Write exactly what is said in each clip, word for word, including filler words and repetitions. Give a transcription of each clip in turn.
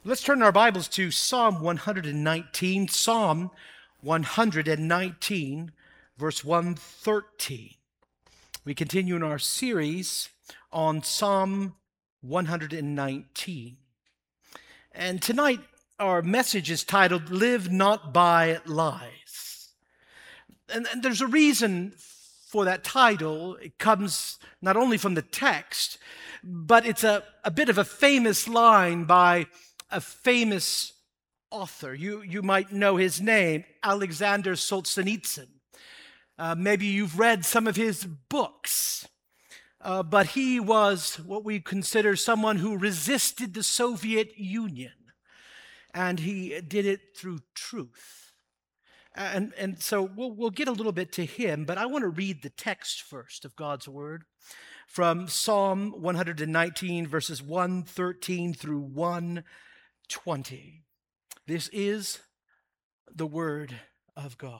Let's turn our Bibles to Psalm one nineteen, Psalm one nineteen, verse one thirteen. We continue in our series on Psalm one nineteen. And tonight our message is titled, Live Not by Lies. And, and there's a reason for that title. It comes not only from the text, but it's a, a bit of a famous line by a famous author. You, you might know his name, Alexander Solzhenitsyn. Uh, maybe you've read some of his books. Uh, but he was what we consider someone who resisted the Soviet Union. And he did it through truth. And, and so we'll, we'll get a little bit to him, but I want to read the text first of God's Word from Psalm one nineteen, verses one thirteen through one twenty. This is the Word of God.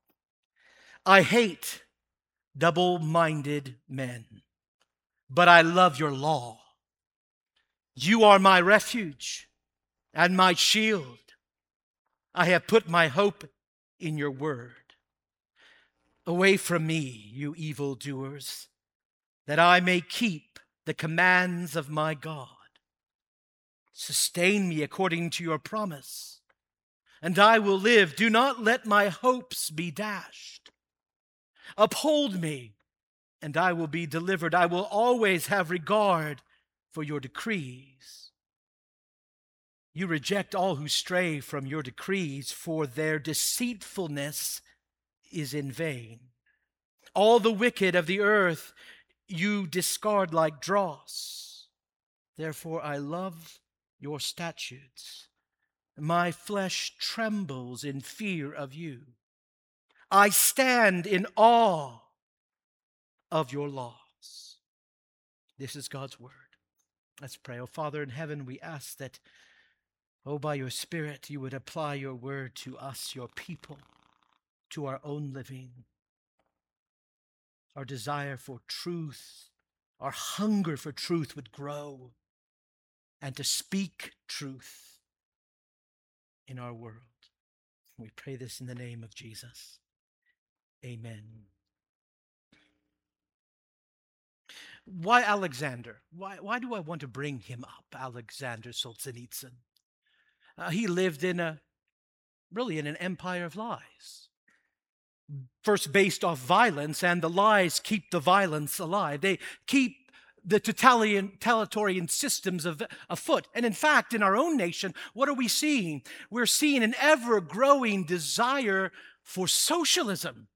I hate double-minded men, but I love your law. You are my refuge and my shield. I have put my hope in your word. Away from me, you evildoers, that I may keep the commands of my God. Sustain me according to your promise, and I will live. Do not let my hopes be dashed. Uphold me, and I will be delivered. I will always have regard for your decrees. You reject all who stray from your decrees, for their deceitfulness is in vain. All the wicked of the earth you discard like dross. Therefore I love your statutes. My flesh trembles in fear of you. I stand in awe of your laws. This is God's word. Let's pray. Oh, Father in heaven, we ask that, oh, by your Spirit, you would apply your word to us, your people, to our own living. Our desire for truth, our hunger for truth would grow, and to speak truth in our world. We pray this in the name of Jesus. Amen. Why Alexander? Why, why do I want to bring him up, Alexander Solzhenitsyn? Uh, he lived in a, really in an empire of lies. First based off violence, and the lies keep the violence alive. They keep the totalitarian systems of, afoot. And in fact, in our own nation, what are we seeing? We're seeing an ever-growing desire for socialism,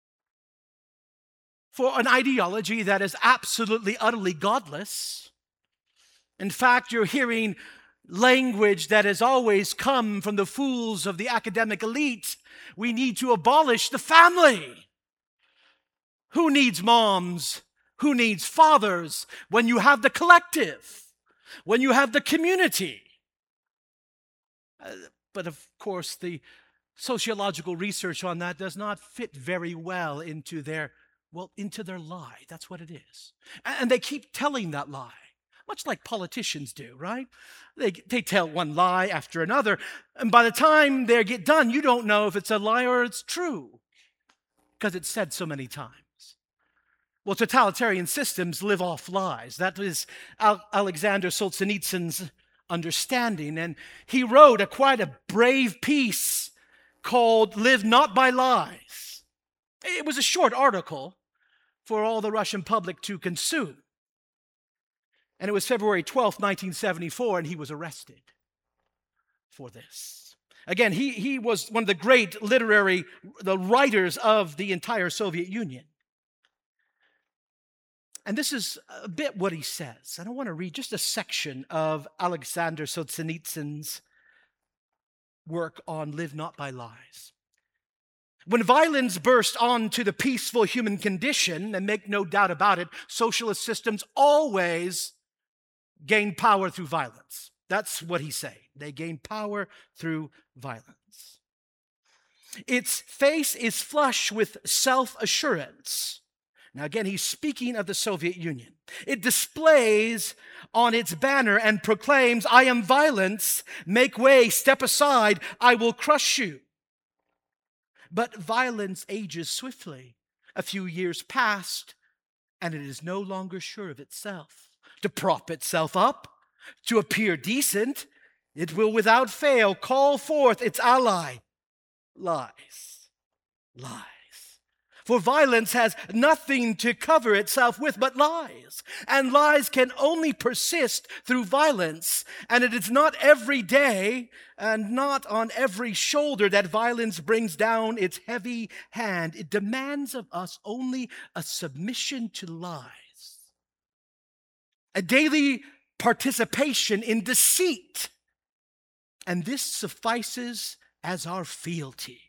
for an ideology that is absolutely, utterly godless. In fact, you're hearing language that has always come from the fools of the academic elite. We need to abolish the family. Who needs moms? Who needs fathers when you have the collective, when you have the community? Uh, but of course, the sociological research on that does not fit very well into their, well, into their lie. That's what it is. And they keep telling that lie, much like politicians do, right? They, they tell one lie after another, and by the time they get done, you don't know if it's a lie or it's true, because it's said so many times. Well, totalitarian systems live off lies. That is Al- Alexander Solzhenitsyn's understanding. And he wrote a quite a brave piece called Live Not by Lies. It was a short article for all the Russian public to consume. And it was February twelfth, nineteen seventy-four, and he was arrested for this. Again, he, he was one of the great literary the writers of the entire Soviet Union. And this is a bit what he says. And I want to read just a section of Alexander Solzhenitsyn's work on Live Not by Lies. When violence burst onto the peaceful human condition, and make no doubt about it, socialist systems always gain power through violence. That's what he's saying. They gain power through violence. Its face is flush with self-assurance. Now, again, he's speaking of the Soviet Union. It displays on its banner and proclaims, I am violence, make way, step aside, I will crush you. But violence ages swiftly. A few years passed, and it is no longer sure of itself. To prop itself up, to appear decent, it will without fail call forth its ally, lies, lies. For violence has nothing to cover itself with but lies. And lies can only persist through violence. And it is not every day and not on every shoulder that violence brings down its heavy hand. It demands of us only a submission to lies, a daily participation in deceit. And this suffices as our fealty.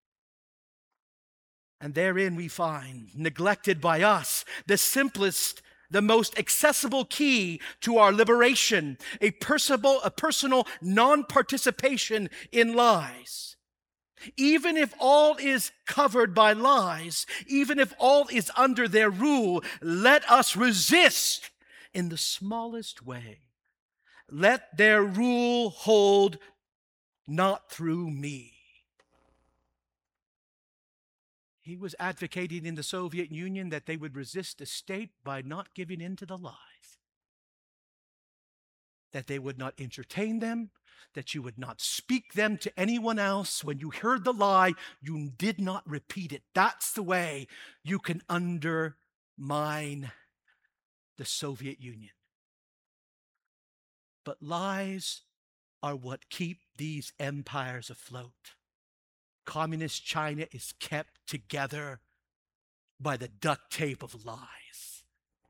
And therein we find, neglected by us, the simplest, the most accessible key to our liberation, a personal, a personal non-participation in lies. Even if all is covered by lies, even if all is under their rule, let us resist in the smallest way. Let their rule hold not through me. He was advocating in the Soviet Union that they would resist the state by not giving in to the lies. That they would not entertain them, that you would not speak them to anyone else. When you heard the lie, you did not repeat it. That's the way you can undermine the Soviet Union. But lies are what keep these empires afloat. Communist China is kept together by the duct tape of lies.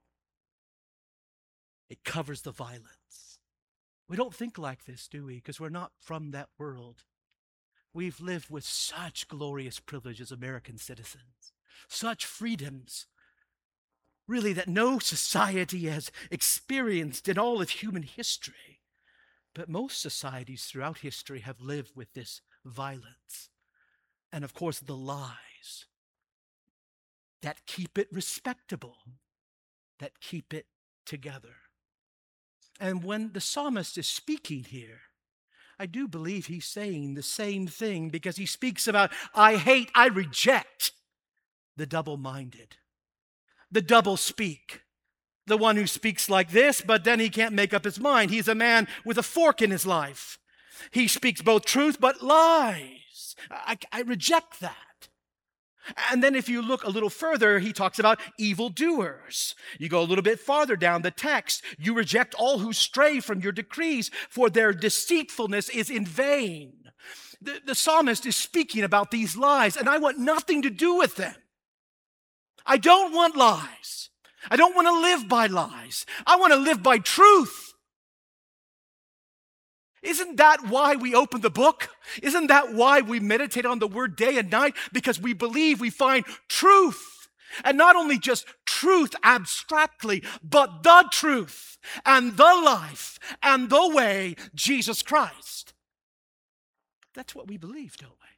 It covers the violence. We don't think like this, do we? Because we're not from that world. We've lived with such glorious privileges, American citizens, such freedoms, really, that no society has experienced in all of human history. But most societies throughout history have lived with this violence. And of course, the lies that keep it respectable, that keep it together. And when the psalmist is speaking here, I do believe he's saying the same thing, because he speaks about, I hate, I reject the double-minded, the double-speak, the one who speaks like this, but then he can't make up his mind. He's a man with a fork in his life. He speaks both truth but lies. I, I reject that. And then if you look a little further, he talks about evildoers. You go a little bit farther down the text. You reject all who stray from your decrees, for their deceitfulness is in vain. The, the psalmist is speaking about these lies, and I want nothing to do with them. I don't want lies. I don't want to live by lies. I want to live by truth. Isn't that why we open the book? Isn't that why we meditate on the word day and night? Because we believe we find truth. And not only just truth abstractly, but the truth and the life and the way, Jesus Christ. That's what we believe, don't we?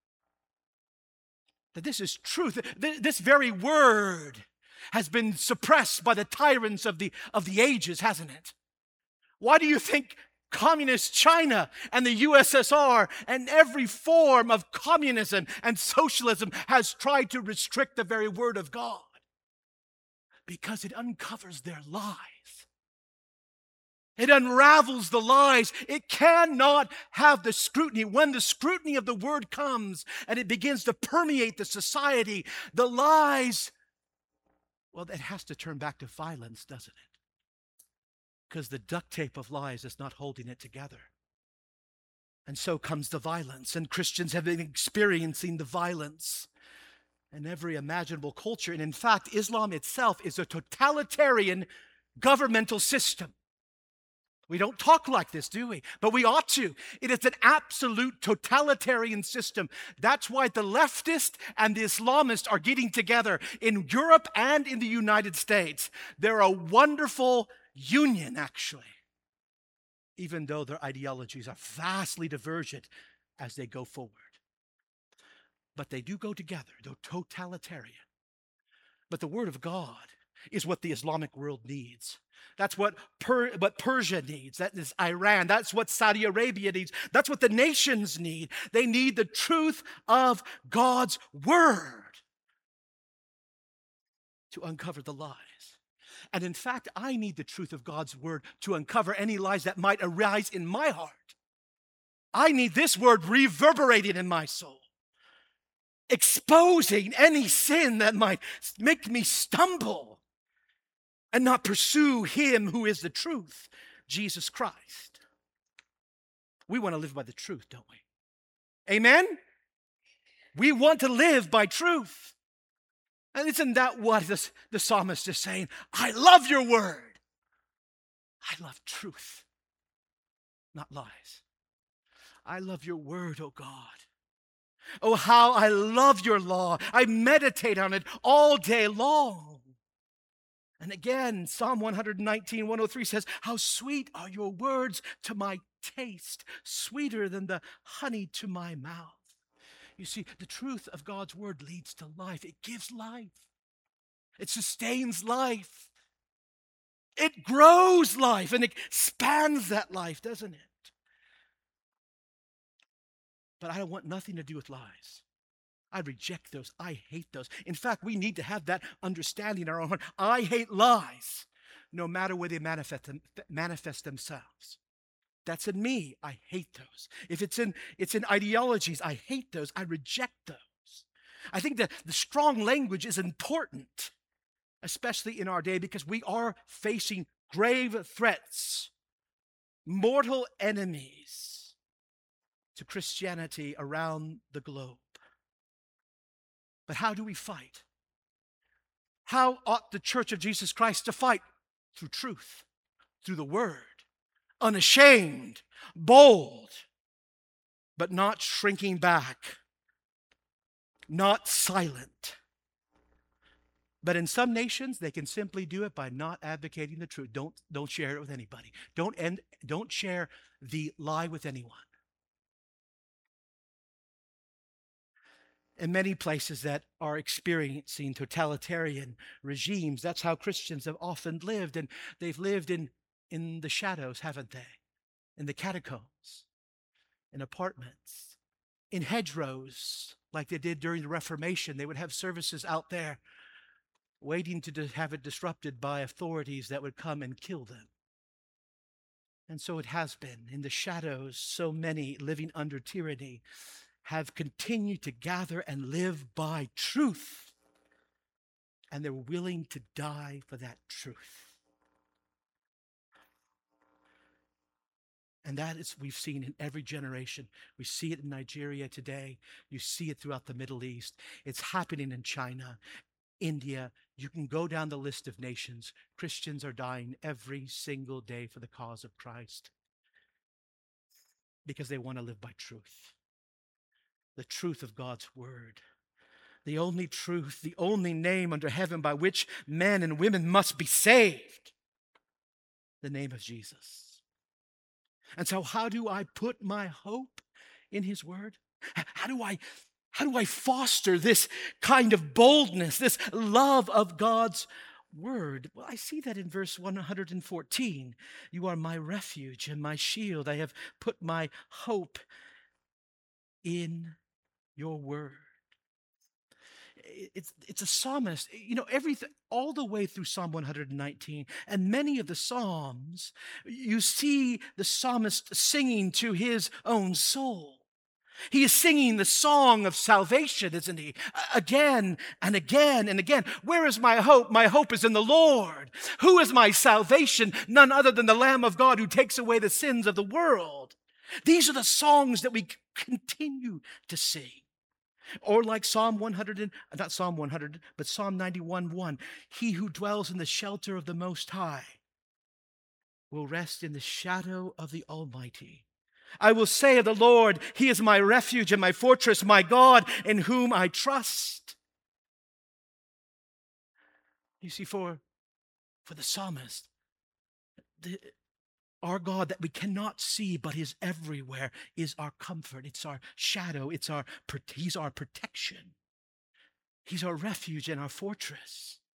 That this is truth. This very word has been suppressed by the tyrants of the, of the ages, hasn't it? Why do you think Communist China and the U S S R and every form of communism and socialism has tried to restrict the very word of God? Because it uncovers their lies. It unravels the lies. It cannot have the scrutiny. When the scrutiny of the word comes and it begins to permeate the society, the lies, well, it has to turn back to violence, doesn't it? Because the duct tape of lies is not holding it together. And so comes the violence. And Christians have been experiencing the violence in every imaginable culture. And in fact, Islam itself is a totalitarian governmental system. We don't talk like this, do we? But we ought to. It is an absolute totalitarian system. That's why the leftists and the Islamists are getting together in Europe and in the United States. They're a wonderful union, actually, even though their ideologies are vastly divergent as they go forward. But they do go together. They're totalitarian. But the word of God is what the Islamic world needs. That's what, per, what Persia needs. That is Iran. That's what Saudi Arabia needs. That's what the nations need. They need the truth of God's word to uncover the lies. And in fact, I need the truth of God's word to uncover any lies that might arise in my heart. I need this word reverberating in my soul, exposing any sin that might make me stumble and not pursue him who is the truth, Jesus Christ. We want to live by the truth, don't we? Amen? We want to live by truth. And isn't that what the, the psalmist is saying? I love your word. I love truth, not lies. I love your word, oh God. Oh, how I love your law. I meditate on it all day long. And again, Psalm one nineteen, one oh three says, how sweet are your words to my taste, sweeter than the honey to my mouth. You see, the truth of God's word leads to life. It gives life. It sustains life. It grows life and it expands that life, doesn't it? But I don't want nothing to do with lies. I reject those. I hate those. In fact, we need to have that understanding in our own heart. I hate lies, no matter where they manifest, them, manifest themselves. That's in me. I hate those. If it's in, it's in ideologies, I hate those. I reject those. I think that the strong language is important, especially in our day, because we are facing grave threats, mortal enemies to Christianity around the globe. But how do we fight? How ought the Church of Jesus Christ to fight? Through truth, through the word, unashamed, bold, but not shrinking back, not silent. But in some nations, they can simply do it by not advocating the truth. Don't, don't share it with anybody. Don't, end, don't share the lie with anyone. In many places that are experiencing totalitarian regimes, that's how Christians have often lived. And they've lived in, in the shadows, haven't they? In the catacombs, in apartments, in hedgerows, like they did during the Reformation. They would have services out there waiting to have it disrupted by authorities that would come and kill them. And so it has been. In the shadows, so many living under tyranny have continued to gather and live by truth. And they're willing to die for that truth. And that is, we've seen in every generation. We see it in Nigeria today. You see it throughout the Middle East. It's happening in China, India. You can go down the list of nations. Christians are dying every single day for the cause of Christ because they want to live by truth. The truth of God's word. The only truth, the only name under heaven by which men and women must be saved. The name of Jesus. And so how do I put my hope in his word? How do I, how do I foster this kind of boldness, this love of God's word? Well, I see that in verse one hundred fourteen. You are my refuge and my shield. I have put my hope in your word. It's, it's a psalmist, you know, everything, all the way through Psalm one nineteen, and many of the Psalms, you see the psalmist singing to his own soul. He is singing the song of salvation, isn't he? Again and again and again. Where is my hope? My hope is in the Lord. Who is my salvation? None other than the Lamb of God who takes away the sins of the world. These are the songs that we continue to sing. Or like Psalm one hundred, not Psalm one hundred, but Psalm ninety-one one. He who dwells in the shelter of the Most High will rest in the shadow of the Almighty. I will say of the Lord, he is my refuge and my fortress, my God, in whom I trust. You see, for, for the psalmist, the, our God that we cannot see but is everywhere is our comfort. It's our shadow. It's our, he's our protection. He's our refuge and our fortress.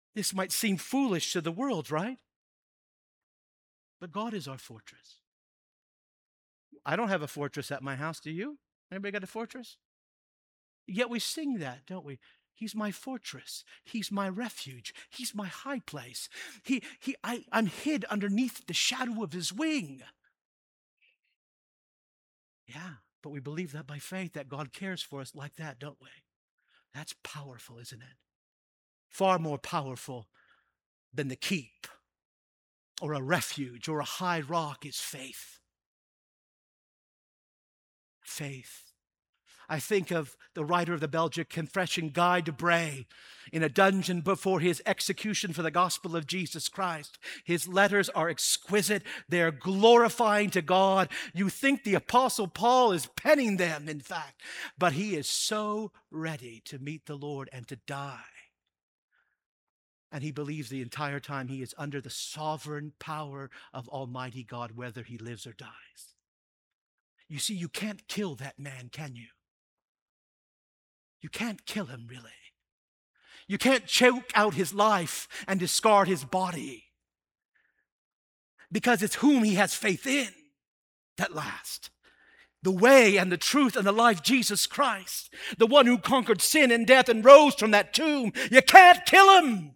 This might seem foolish to the world, right? But God is our fortress. I don't have a fortress at my house, do you? Anybody got a fortress? Yet we sing that, don't we? He's my fortress. He's my refuge. He's my high place. He, he, I, I'm hid underneath the shadow of his wing. Yeah, but we believe that by faith that God cares for us like that, don't we? That's powerful, isn't it? Far more powerful than the keep or a refuge or a high rock is faith. Faith. I think of the writer of the Belgic Confession, Guy de Brès, in a dungeon before his execution for the gospel of Jesus Christ. His letters are exquisite. They're glorifying to God. You think the Apostle Paul is penning them, in fact, but he is so ready to meet the Lord and to die. And he believes the entire time he is under the sovereign power of Almighty God, whether he lives or dies. You see, you can't kill that man, can you? You can't kill him, really. You can't choke out his life and discard his body, because it's whom he has faith in that lasts. The way and the truth and the life, Jesus Christ, the one who conquered sin and death and rose from that tomb. You can't kill him.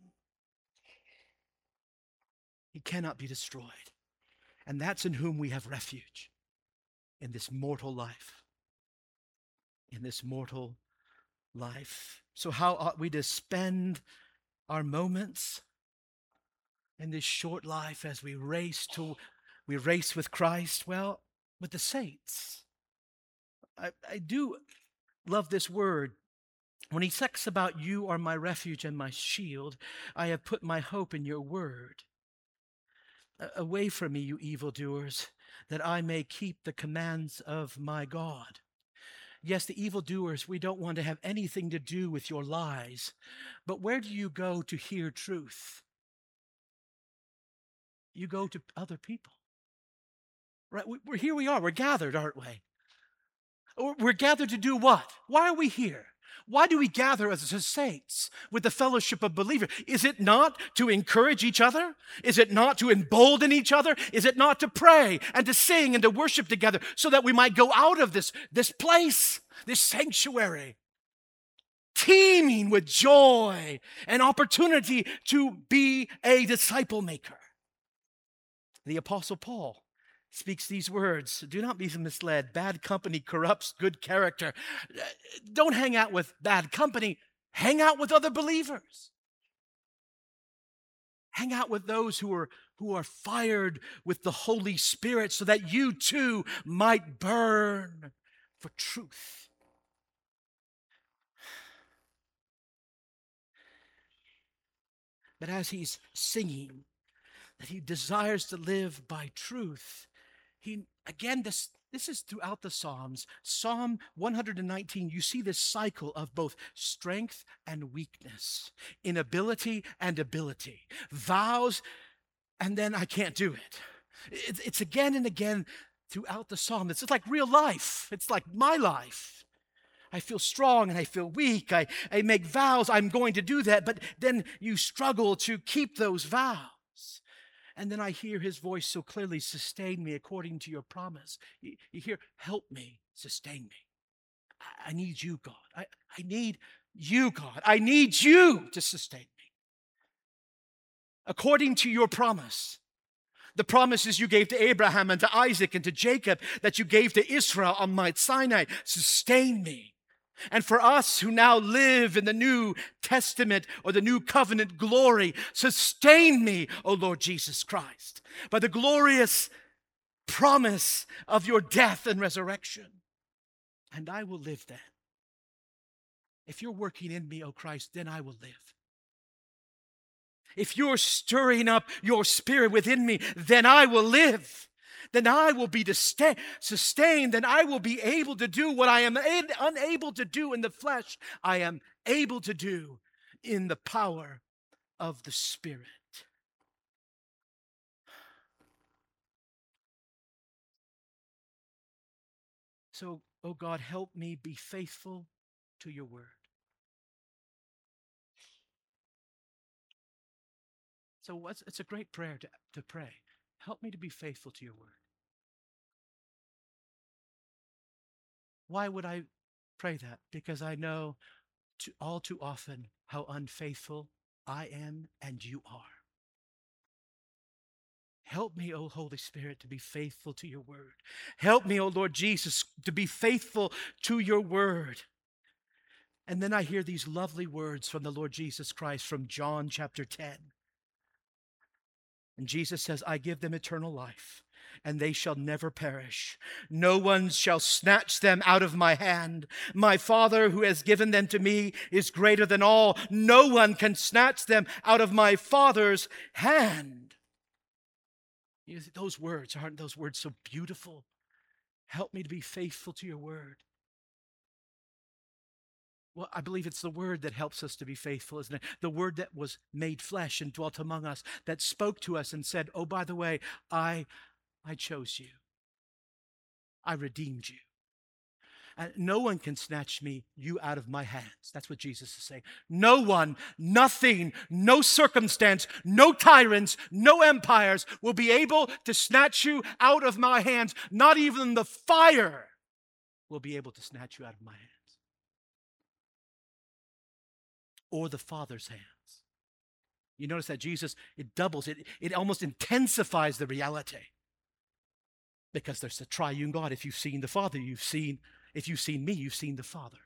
He cannot be destroyed. And that's in whom we have refuge in this mortal life. In this mortal life. So how ought we to spend our moments in this short life as we race to we race with Christ? Well, with the saints. I, I do love this word. When he talks about you are my refuge and my shield, I have put my hope in your word. Away from me, you evildoers, that I may keep the commands of my God. Yes, the evildoers, we don't want to have anything to do with your lies. But where do you go to hear truth? You go to other people. Right? We're here we are. We're gathered, aren't we? We're gathered to do what? Why are we here? Why do we gather as saints with the fellowship of believers? Is it not to encourage each other? Is it not to embolden each other? Is it not to pray and to sing and to worship together so that we might go out of this, this place, this sanctuary, teeming with joy and opportunity to be a disciple maker? The Apostle Paul speaks these words. Do not be misled. Bad company corrupts good character. Don't hang out with bad company. Hang out with other believers. Hang out with those who are, who are fired with the Holy Spirit so that you too might burn for truth. But as he's singing that he desires to live by truth, He, again, this, this is throughout the Psalms. Psalm one nineteen, you see this cycle of both strength and weakness, inability and ability, vows, and then I can't do it. It's, it's again and again throughout the Psalm. It's just like real life. It's like my life. I feel strong and I feel weak. I, I make vows. I'm going to do that. But then you struggle to keep those vows. And then I hear his voice so clearly, sustain me according to your promise. You, you hear, help me, sustain me. I, I need you, God. I, I need you, God. I need you to sustain me. According to your promise. The promises you gave to Abraham and to Isaac and to Jacob, that you gave to Israel on Mount Sinai, sustain me. And for us who now live in the New Testament or the New Covenant glory, sustain me, O Lord Jesus Christ, by the glorious promise of your death and resurrection. And I will live then. If you're working in me, O Christ, then I will live. If you're stirring up your spirit within me, then I will live. Then I will be sustained. Then I will be able to do what I am unable to do in the flesh. I am able to do in the power of the Spirit. So, oh God, help me be faithful to your word. So what's, it's a great prayer to, to pray. Help me to be faithful to your word. Why would I pray that? Because I know too, all too often how unfaithful I am and you are. Help me, O Holy Spirit, to be faithful to your word. Help me, O Lord Jesus, to be faithful to your word. And then I hear these lovely words from the Lord Jesus Christ from John chapter ten. And Jesus says, I give them eternal life, and they shall never perish. No one shall snatch them out of my hand. My Father who has given them to me is greater than all. No one can snatch them out of my Father's hand. You know, those words, aren't those words so beautiful? Help me to be faithful to your word. Well, I believe it's the word that helps us to be faithful, isn't it? The word that was made flesh and dwelt among us, that spoke to us and said, oh, by the way, I, I chose you. I redeemed you. And no one can snatch me, you out of my hands. That's what Jesus is saying. No one, nothing, no circumstance, no tyrants, no empires will be able to snatch you out of my hands. Not even the fire will be able to snatch you out of my hands. Or the Father's hands. You notice that Jesus, it doubles, it, it almost intensifies the reality. Because there's a triune God. If you've seen the Father, you've seen, if you've seen me, you've seen the Father.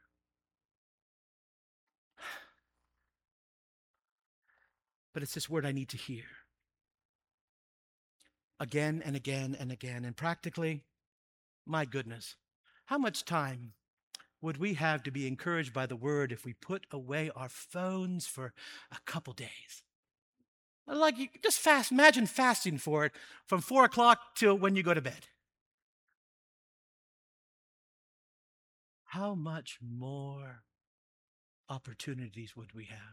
But it's this word I need to hear. Again and again and again. And practically, my goodness, how much time would we have to be encouraged by the word if we put away our phones for a couple days? Like, you just fast, imagine fasting for it from four o'clock till when you go to bed. How much more opportunities would we have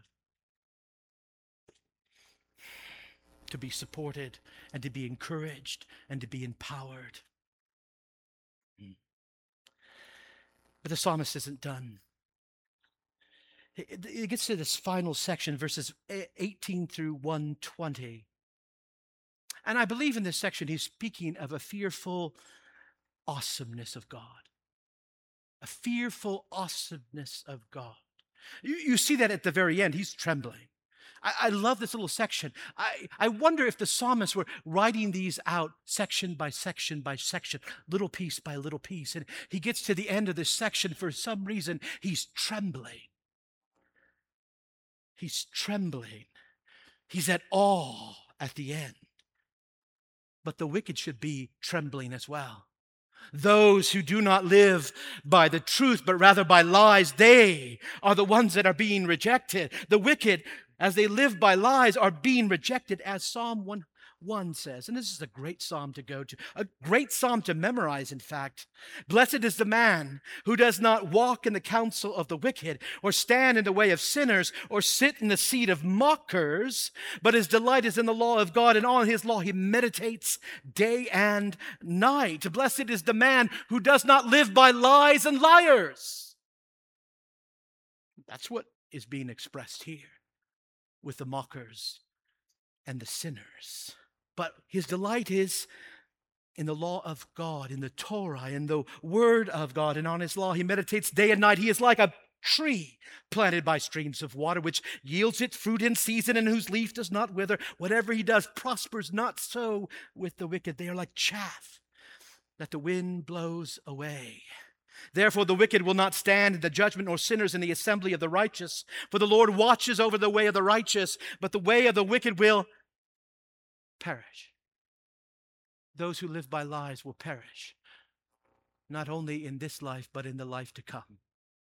to be supported and to be encouraged and to be empowered? But the psalmist isn't done. It gets to this final section, verses eighteen through one twenty. And I believe in this section he's speaking of a fearful awesomeness of God. A fearful awesomeness of God. You, you see that at the very end. He's trembling. I, I love this little section. I, I wonder if the psalmists were writing these out section by section by section, little piece by little piece. And he gets to the end of this section. For some reason, he's trembling. He's trembling. He's at awe at the end. But the wicked should be trembling as well. Those who do not live by the truth, but rather by lies, they are the ones that are being rejected. The wicked, as they live by lies, are being rejected, as Psalm one one says. And this is a great psalm to go to, a great psalm to memorize, in fact. Blessed is the man who does not walk in the counsel of the wicked, or stand in the way of sinners, or sit in the seat of mockers, but his delight is in the law of God, and on his law he meditates day and night. Blessed is the man who does not live by lies and liars. That's what is being expressed here with the mockers and the sinners. But his delight is in the law of God, in the Torah, in the word of God, and on his law he meditates day and night. He is like a tree planted by streams of water, which yields its fruit in season and whose leaf does not wither. Whatever he does prospers. Not so with the wicked. They are like chaff that the wind blows away. Therefore the wicked will not stand in the judgment, nor sinners in the assembly of the righteous. For the Lord watches over the way of the righteous, but the way of the wicked will perish. Those who live by lies will perish, not only in this life, but in the life to come.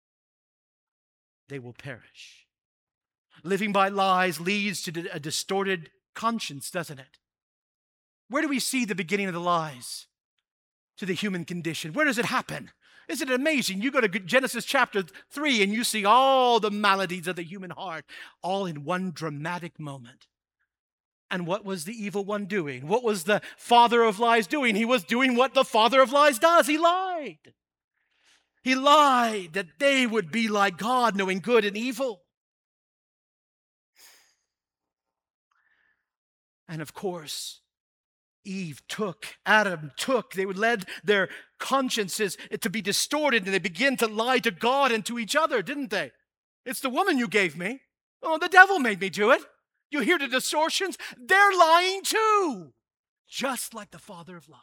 They will perish. Living by lies leads to a distorted conscience, doesn't it? Where do we see the beginning of the lies to the human condition? Where does it happen? Isn't it amazing? You go to Genesis chapter three and you see all the maladies of the human heart, all in one dramatic moment. And what was the evil one doing? What was the father of lies doing? He was doing what the father of lies does. He lied. He lied that they would be like God, knowing good and evil. And of course, Eve took, Adam took, they led their consciences to be distorted, and they begin to lie to God and to each other, didn't they? It's the woman you gave me. Oh, the devil made me do it. You hear the distortions? They're lying too, just like the father of lies.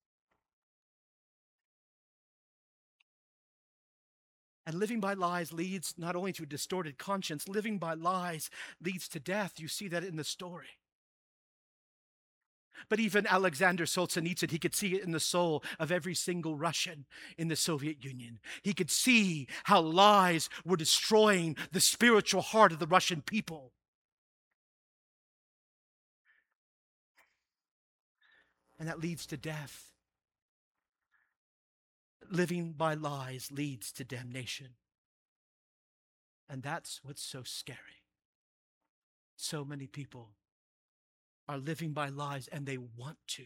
And living by lies leads not only to a distorted conscience, living by lies leads to death. You see that in the story. But even Alexander Solzhenitsyn, he could see it in the soul of every single Russian in the Soviet Union. He could see how lies were destroying the spiritual heart of the Russian people. And that leads to death. Living by lies leads to damnation. And that's what's so scary. So many people are living by lies, and they want to.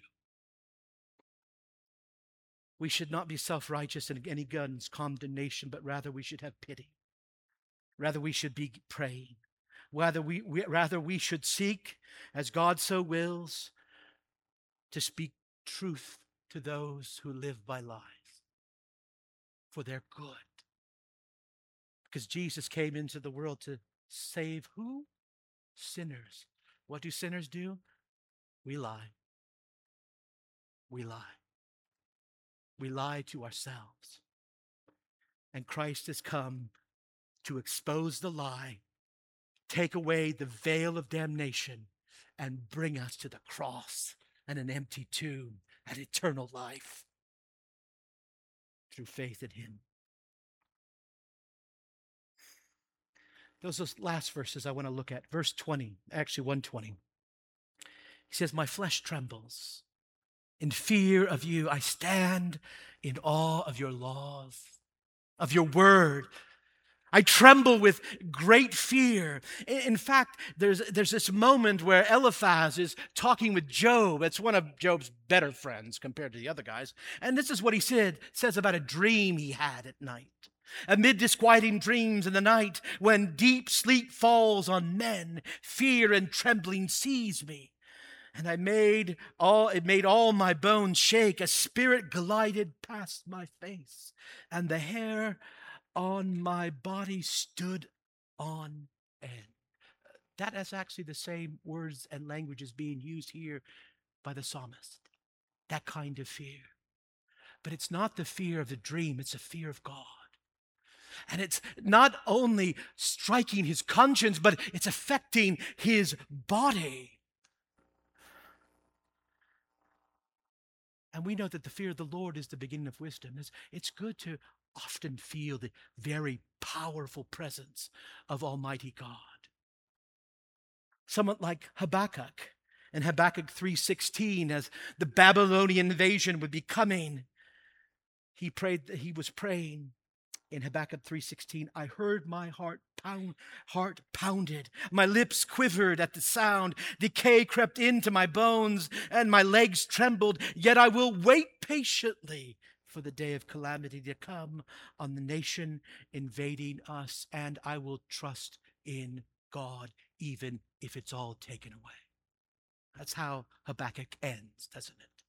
We should not be self-righteous in any God's condemnation, but rather we should have pity. Rather we should be praying. Rather we, we, rather we should seek, as God so wills, to speak truth to those who live by lies for their good. Because Jesus came into the world to save who? Sinners. What do sinners do? We lie. We lie. We lie to ourselves. And Christ has come to expose the lie, take away the veil of damnation, and bring us to the cross and an empty tomb and eternal life through faith in him. Those are those last verses I want to look at. Verse twenty, actually one twenty. He says, my flesh trembles. In fear of you, I stand in awe of your laws, of your word. I tremble with great fear. In fact, there's, there's this moment where Eliphaz is talking with Job. It's one of Job's better friends compared to the other guys. And this is what he said, says about a dream he had at night. Amid disquieting dreams in the night, when deep sleep falls on men, fear and trembling seize me. And I made all, it made all my bones shake. A spirit glided past my face, and the hair on my body stood on end. That is actually the same words and languages being used here by the psalmist. That kind of fear. But it's not the fear of the dream, it's a fear of God. And it's not only striking his conscience, but it's affecting his body. And we know that the fear of the Lord is the beginning of wisdom. It's, it's good to often feel the very powerful presence of Almighty God. Someone like Habakkuk in Habakkuk three sixteen, as the Babylonian invasion would be coming, he prayed, he was praying in Habakkuk three sixteen, I heard my heart pound, heart pounded. My lips quivered at the sound. Decay crept into my bones and my legs trembled. Yet I will wait patiently for the day of calamity to come on the nation invading us, and I will trust in God even if it's all taken away. That's how Habakkuk ends, doesn't it?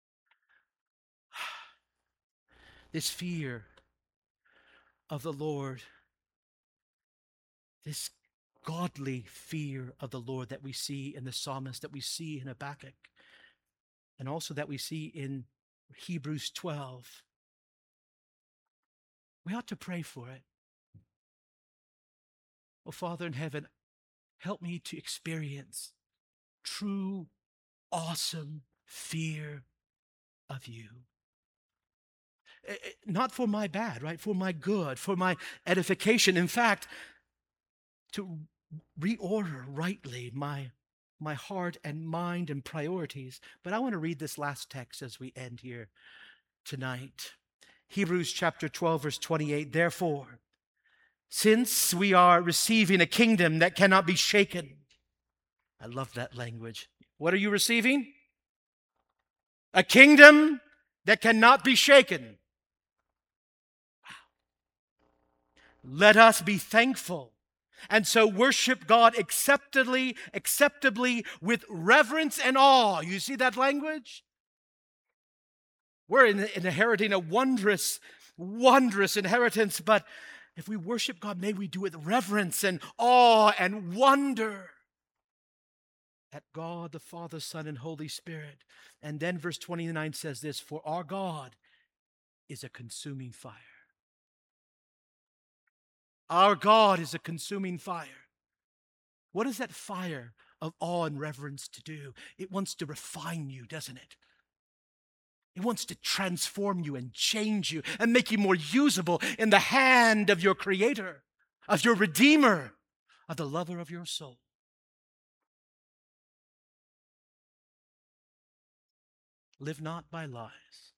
This fear of the Lord, this godly fear of the Lord that we see in the psalmist, that we see in Habakkuk, and also that we see in Hebrews twelve. We ought to pray for it. Oh, Father in heaven, help me to experience true, awesome fear of you. Not for my bad, right? For my good, for my edification. In fact, to reorder rightly my, my heart and mind and priorities. But I want to read this last text as we end here tonight. Hebrews chapter twelve, verse twenty-eight. Therefore, since we are receiving a kingdom that cannot be shaken. I love that language. What are you receiving? A kingdom that cannot be shaken. Let us be thankful And so worship God acceptably, acceptably with reverence and awe. You see that language? We're in- inheriting a wondrous, wondrous inheritance, but if we worship God, may we do it with reverence and awe and wonder at God, the Father, Son, and Holy Spirit. And then verse twenty-nine says this, for our God is a consuming fire. Our God is a consuming fire. What is that fire of awe and reverence to do? It wants to refine you, doesn't it? It wants to transform you and change you and make you more usable in the hand of your Creator, of your Redeemer, of the lover of your soul. Live not by lies,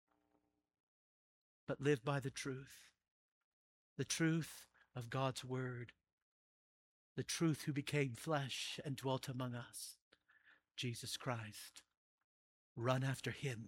but live by the truth. The truth of God's word. The truth who became flesh and dwelt among us. Jesus Christ. Run after him.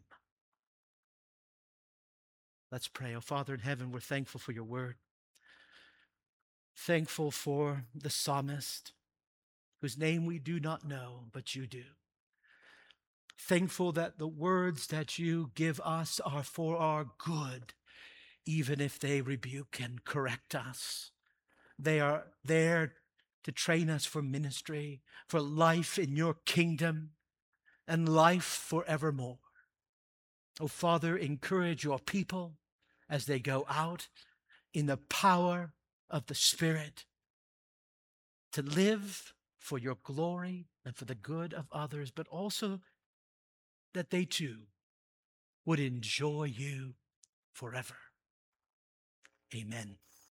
Let's pray. Oh, Father in heaven, we're thankful for your word. Thankful for the psalmist, whose name we do not know, but you do. Thankful that the words that you give us are for our good, even if they rebuke and correct us. They are there to train us for ministry, for life in your kingdom, and life forevermore. Oh, Father, encourage your people as they go out in the power of the Spirit to live for your glory and for the good of others, but also that they too would enjoy you forever. Amen.